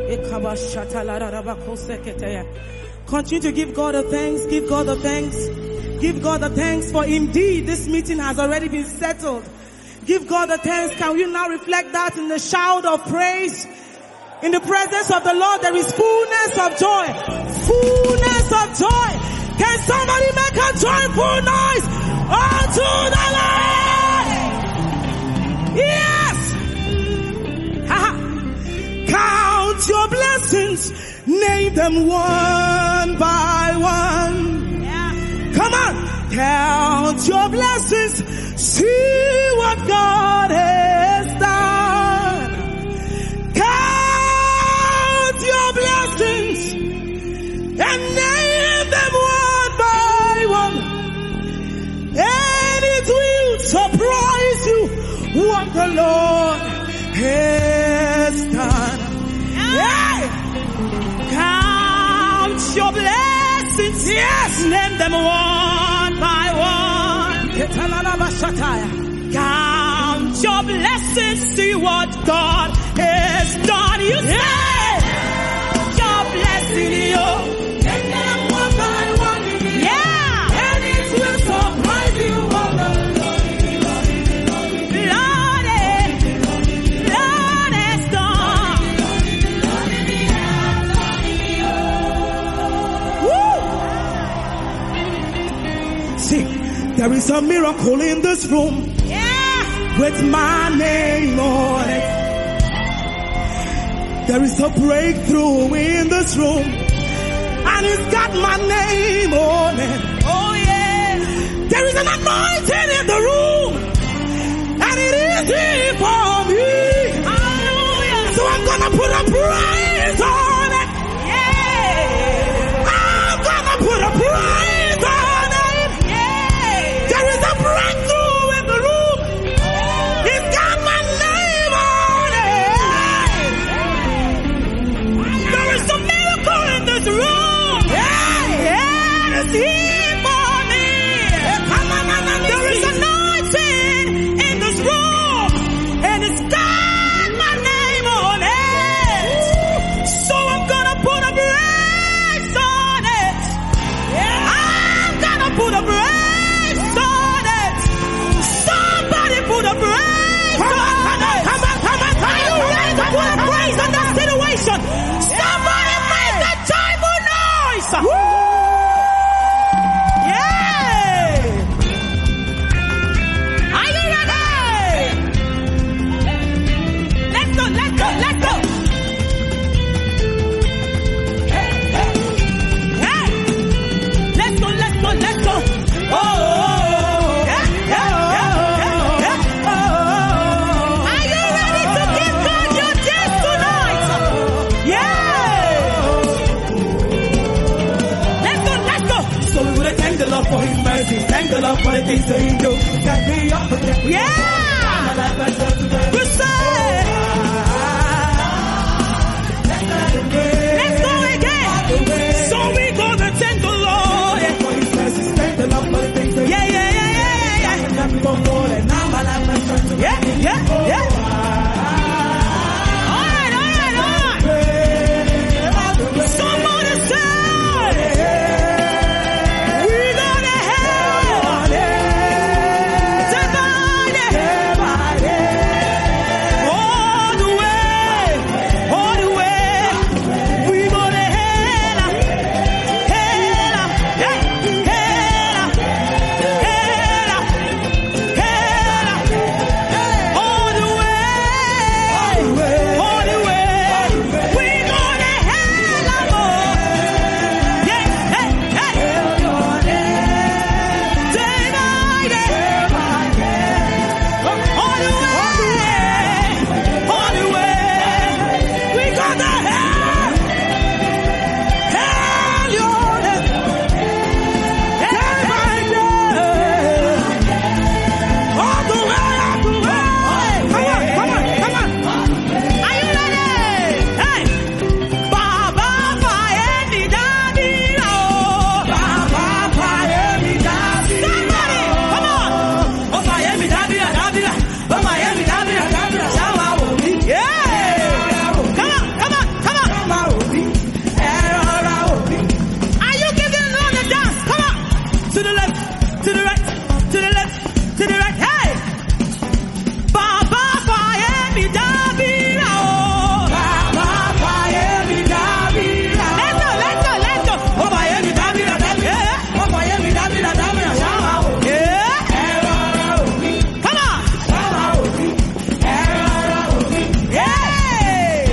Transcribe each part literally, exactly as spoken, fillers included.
Continue to give God a thanks, give God a thanks, give God a thanks, for indeed this meeting has already been settled. Give God a thanks. Can you now reflect that in the shout of praise? In the presence of the Lord there is fullness of joy. Fullness of joy. Can somebody make a joyful noise unto the Lord? Yes! Count your blessings, name them one by one. Yeah. Come on, count your blessings, see what God has done. Count your blessings and name them one by one, and it will surprise you what the Lord has done. Yeah. Count your blessings. Yes. Name them one by one. Count your blessings. See what God has done. You say, your blessing, you. Name them one by one. Yeah. And it will surprise you all the There is a miracle in this room, yeah, with my name on it. There is a breakthrough in this room, and it's got my name on it. Oh yeah. There is an anointing in the room, and it is here for me. Hallelujah. So I'm gonna put a praise on it. Yeah. I'm gonna put a praise on it. Breakthrough in the room. It's got my name on it. There is a miracle in this room. Yeah, yeah, it's here for me. There is anointing in this room, and it's got my name on it. So I'm gonna put a praise on it. I'm gonna put a praise. Put a praise on it. Come on, come on, come on. Are you ready to put a praise on that situation? Somebody make that joyful noise. Woo! Yeah! Are you ready? Let's go, let's go, let's go. Hey, hey. Hey! Let's go, let's go, let's go. Oh! For his mercy, thank the Lord for the things that he do. Got me up again. Yeah! You say, let's go again. So we gonna thank the Lord for his mercy, thank the Lord for the things that he do. Yeah, yeah, yeah, yeah, yeah, yeah. Yeah, yeah, yeah. Alright, alright, alright. Somebody say, yeah.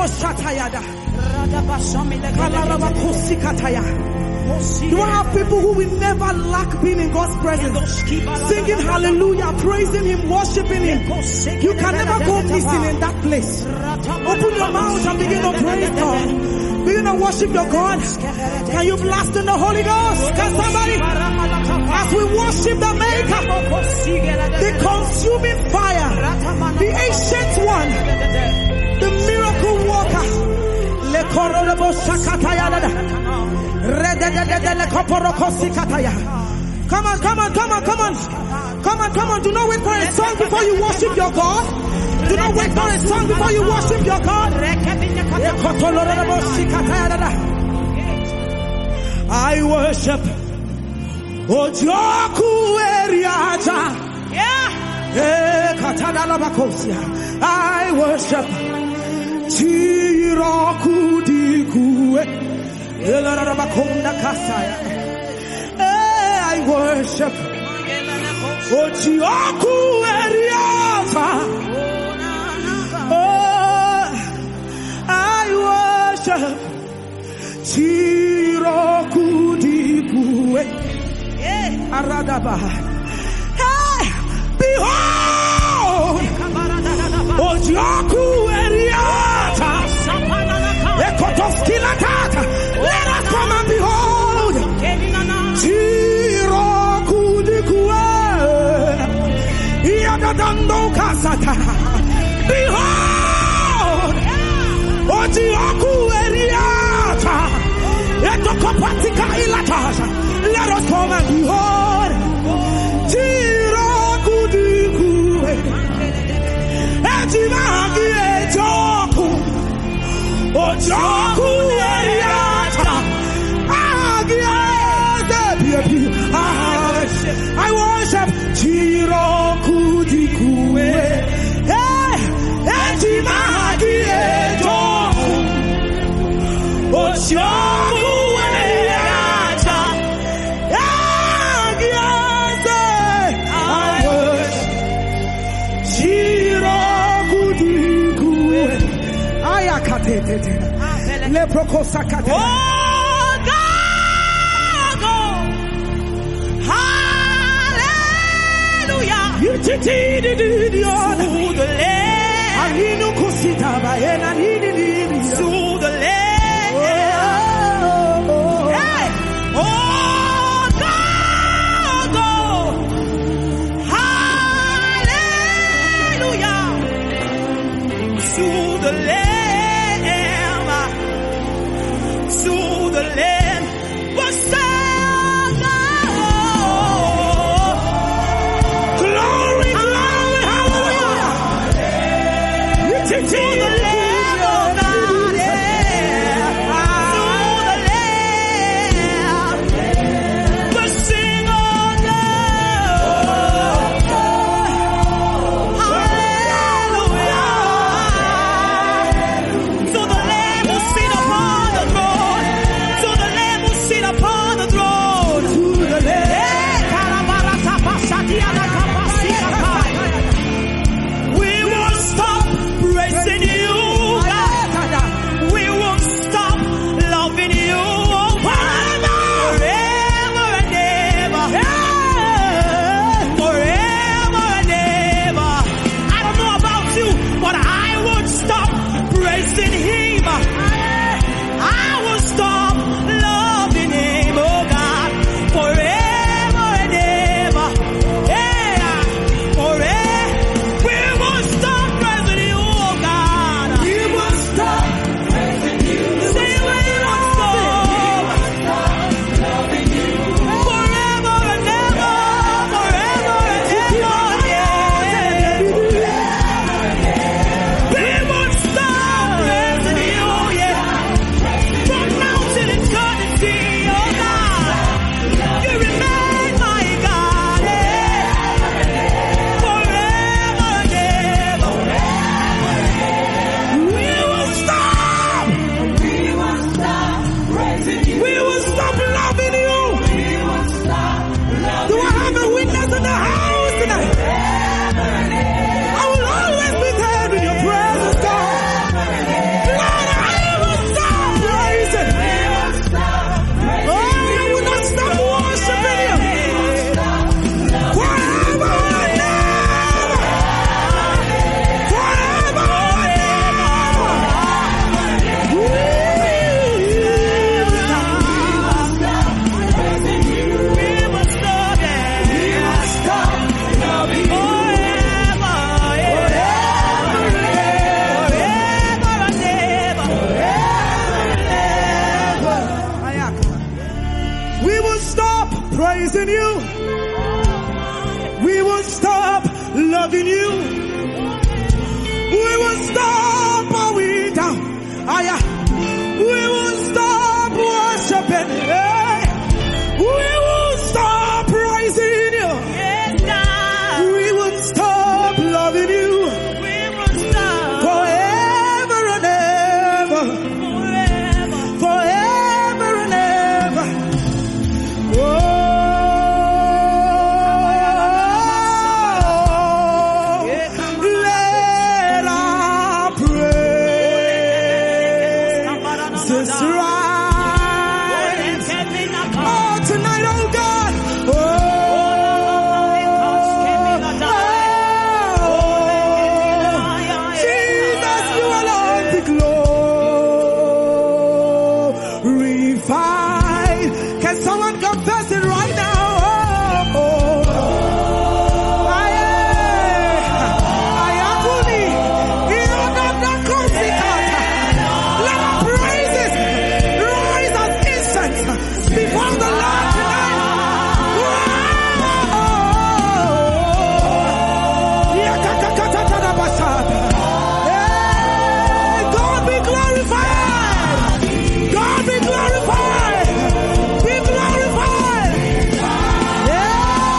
Do I have people who will never lack being in God's presence? Singing hallelujah, praising Him, worshiping Him. You can never go missing in that place. Open your mouth and begin to praise God. Begin to worship your God. Can you blast in the Holy Ghost? Can somebody? As we worship the Maker, the consuming fire, the ancient one, the miracle worker. Come on, come on, come on, come on. Come on, come on. Do not wait for a song before you worship your God. Do not wait for a song before you worship your God. I worship Ojoku Eriaja. I worship Chiroku Dikue. I worship Ojoku Eriaja. I worship Chiroku Dikue. Aradaba. Hey, behold, Ojoku Eriata, Ekotoskilatata. Let us come and behold, Chiroku Dikue. Iadadando Kasata. Behold, Ojoku Eriata, Etokopatika Ilatasha. Let us come and behold Chiroku Dikue. Ejimagi Ejoku Ojoku Eriata. I worship Chiroku Dikue. Ejimagi Ejoku Ojoku Oh God, hallelujah. You did it, the land. To the land. Hey. Oh God, hallelujah. To the land. The land was glory, glory, hallelujah. To the land. loving you. We will stop bowing down. We will stop worshiping. We will stop praising you. We will stop loving you. Forever and ever. Forever and ever. Oh, let our praises rise. Oh, tonight, oh God. Oh, Jesus, you alone be glorified. Can someone confess it right now? Oh, oh. Aye, aye, akuni. Iyonanda kosikata. Let our praises rise as incense before the Lord tonight. Wow. Yakakakatatadabasata. Hey, God be glorified. God be glorified. Be glorified. Yeah.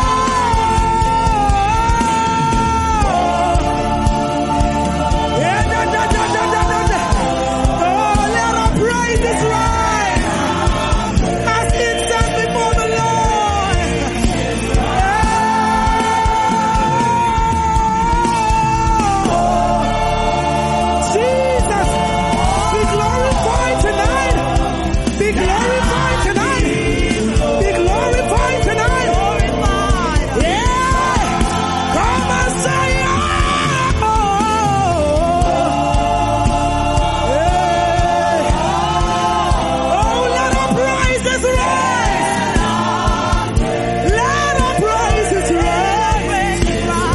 Yeah, da, da, da, da, da, da, da. Oh, let our praises rise as incense before the Lord. Jesus, be glorified tonight. Be glorified tonight. Be glorified tonight. Yeah. Come and say, oh. Yeah. Oh, let our praises rise. Let our praises rise.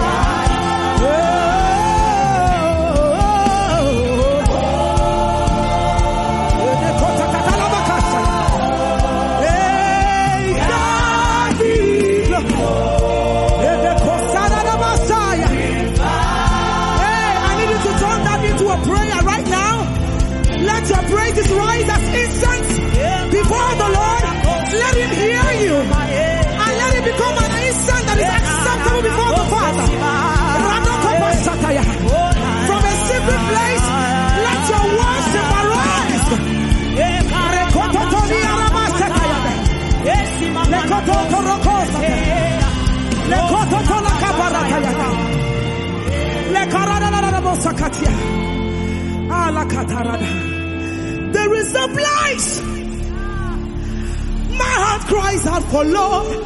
Hey, God be glorified. Hey, I need you to turn that into a prayer right now. Let your praises rise as incense before the Lord. Let him hear you. And let it become an incense that is acceptable before the Father. Radokopasataya. From a secret place, let your worship arise. Rekototoni aramasataya. Lekototorokosa. Lekototolakabarataya. Lekaradadadabosakatia. Alakatarada. There is a place. My heart cries out for Lord.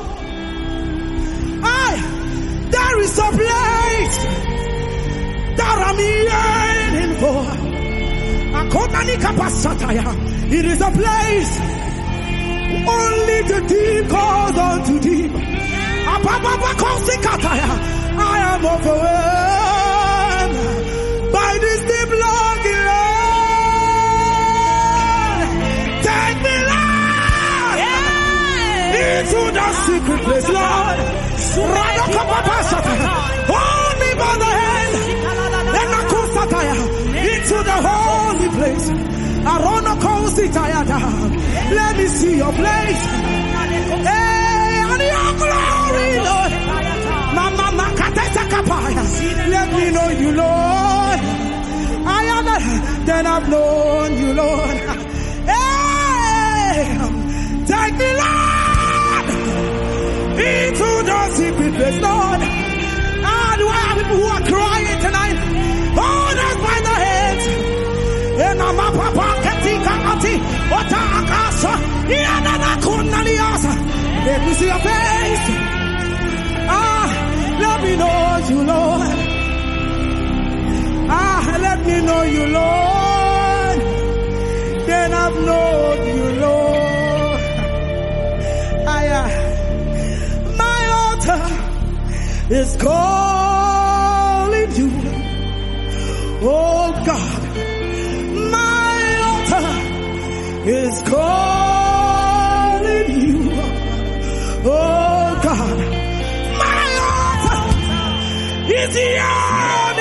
I, there is a place that I'm yearning for. Akonani kapasataya. It is a place only the deep calls unto deep. Apapapakosikataya. I am overwhelmed by this deep longing. Take me, Lord, into the secret place, Lord. Radokapapasataya. Hold me by the hand. Enakosataya. Into the holy place. Aronokositayada. Let me see your place. Hey, and your glory, Lord. Mama makateta kapaya. Let me know you, Lord. I am that, then I've known you, Lord. Hey, take me, Lord, into the secret place, Lord. Ah, do I have people who are crying tonight? Hold us by the hands. And I'm a papa, katika ati, ota akasa, iana kunaliasa. Let me see your face. Ah, let me know you, Lord. Ah, let me know you, Lord. Then I've known you, Lord. I, uh, my altar is calling you. Oh God, my altar is calling you. Oh God, my altar He's here.